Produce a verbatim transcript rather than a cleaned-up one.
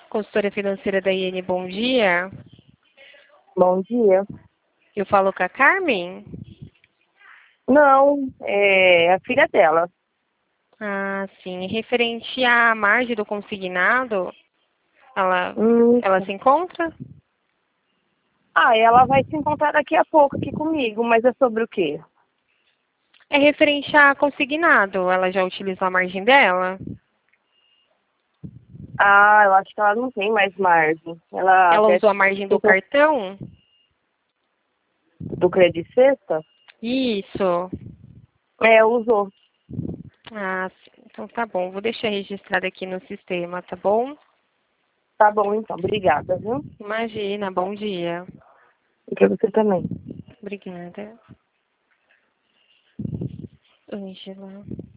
Consultora financeira da I N, bom dia. Bom dia. Eu falo com a Carmen? Não, é a filha dela. Ah, sim. Referente à margem do consignado, ela, Hum. ela se encontra? Ah, ela vai se encontrar daqui a pouco aqui comigo, mas é sobre o quê? É referente a consignado. Ela já utilizou a margem dela? Ah, eu acho que ela não tem mais margem. Ela Ela até usou a margem do tentou cartão? do Credit Sexta? Isso. É, usou. Ah, sim. Então tá bom. Vou deixar registrado aqui no sistema, tá bom? Tá bom, então. Obrigada, viu? Imagina. Bom dia. E pra você também. Obrigada. Ângela.